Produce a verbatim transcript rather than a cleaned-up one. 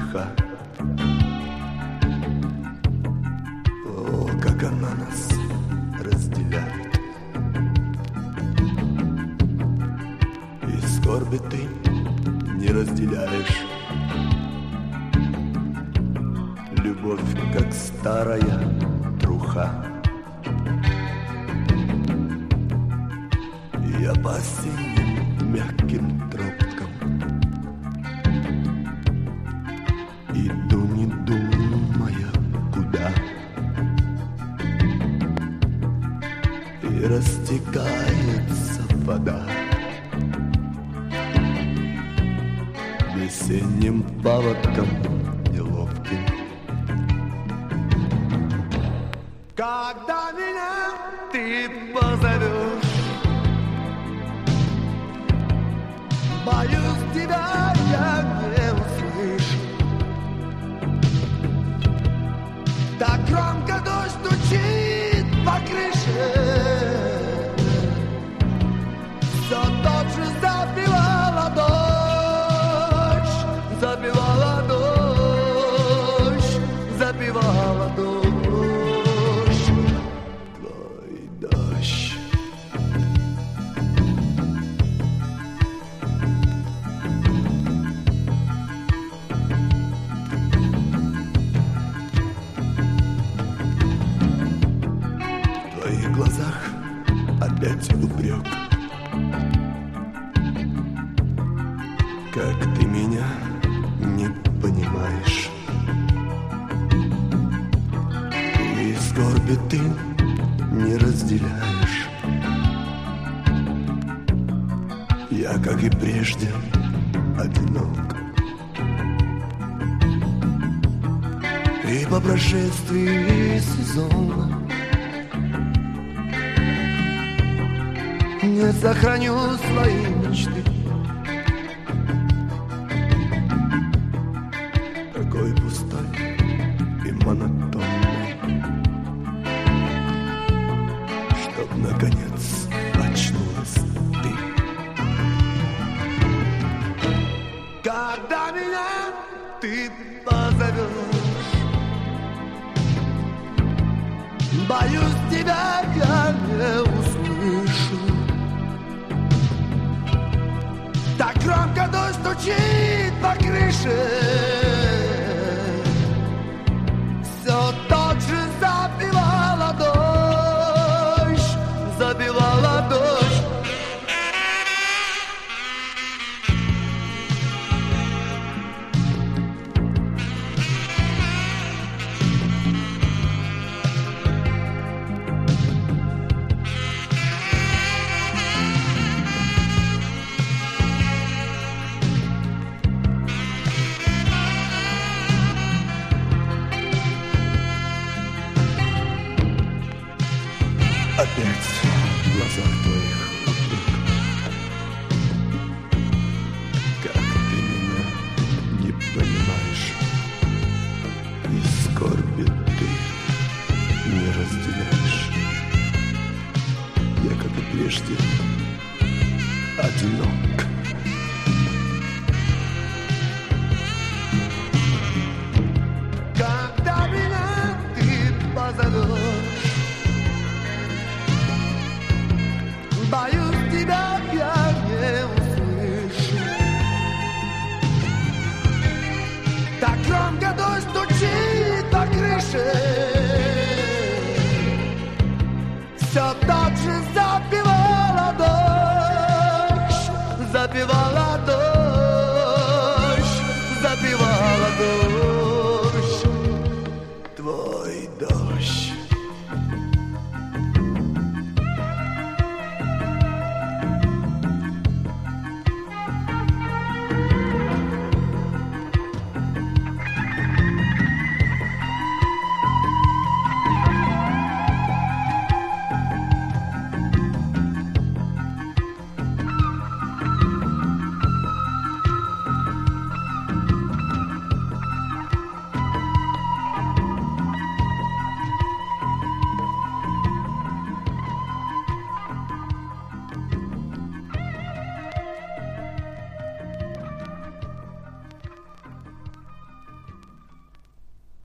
греха. О, как она нас разделяет. И скорби ты не разделяешь. Любовь, как старая труха. Я по осенним мягким тропкам иду, не думая куда. И растекается вода весенним паводком неловким. Когда меня ты позовешь, боюсь, тебя я не услышу. Так громко дождь стучит по крыше, все тот же забивала дождь, забивала дождь, забивала дождь. Твой дождь. В твоих глазах опять упрек. Как ты меня не понимаешь. И скорби ты не разделяешь. Я, как и прежде, одинок. И по прошествии сезона не сохраню свои мечты. Такой пустой и монотонный, чтоб наконец очнулась ты. Когда меня ты позовешь, боюсь, тебя я не услышу. Так громко дождь стучит по крыше, все тот же забивала дождь, забивала дождь. Опять в глазах твоих упрек. Как ты меня не понимаешь. И скорби ты не разделяешь. Я, как и прежде, одинок.